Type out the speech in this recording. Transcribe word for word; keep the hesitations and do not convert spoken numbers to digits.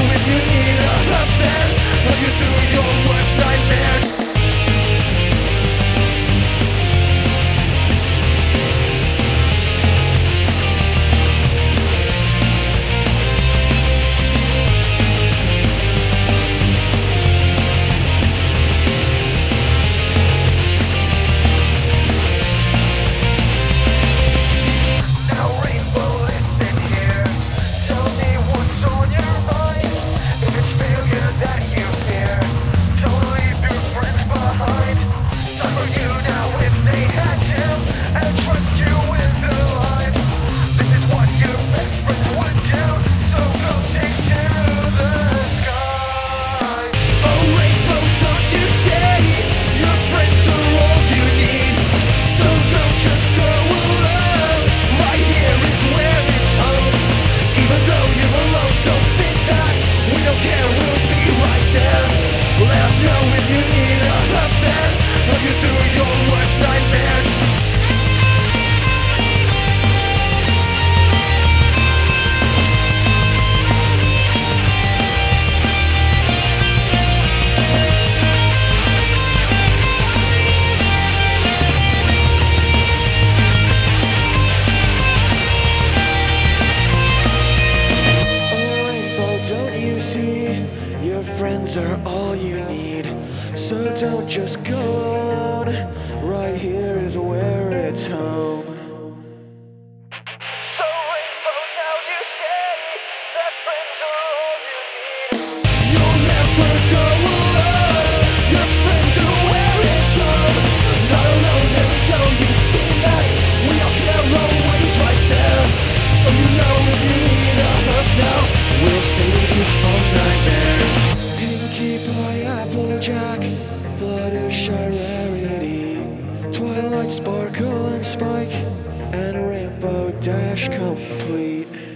if you need a fan, help you through your worst nightmares. Your friends are all you need, so don't just go alone. Right here is where it's home. So Rainbow, now you say that friends are all you need. You'll never go alone. Your friends are where it's home. Not alone, there we go, you see that. We all care, always right there. So you know if you need a hug now, we'll save you from nightmares. Pinkie Pie, Applejack, Fluttershy, Rarity, Twilight, Sparkle and Spike, and Rainbow Dash complete.